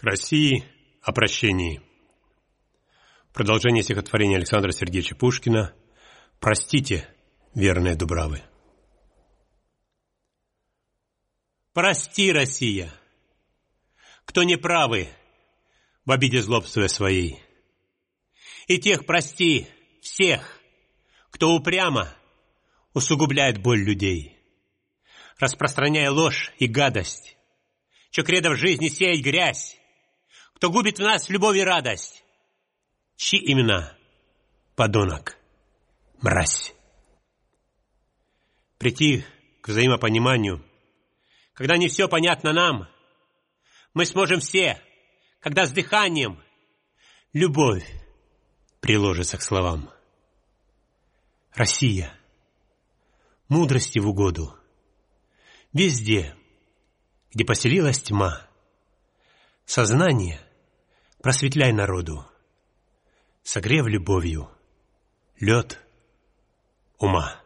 К России о прощении. Продолжение стихотворения Александра Сергеевича Пушкина «Простите, верные дубравы». Прости, Россия, кто неправы в обиде злобствуя своей, и тех прости всех, кто упрямо усугубляет боль людей, распространяя ложь и гадость, чье кредо в жизни сеять грязь, кто губит в нас любовь и радость, чьи имена подонок, мразь. Прийти к взаимопониманию, когда не все понятно нам, мы сможем все, когда с дыханием любовь приложится к словам. Россия, мудрости в угоду, везде, где поселилась тьма, сознание просветляй народу, согрев любовью лед ума.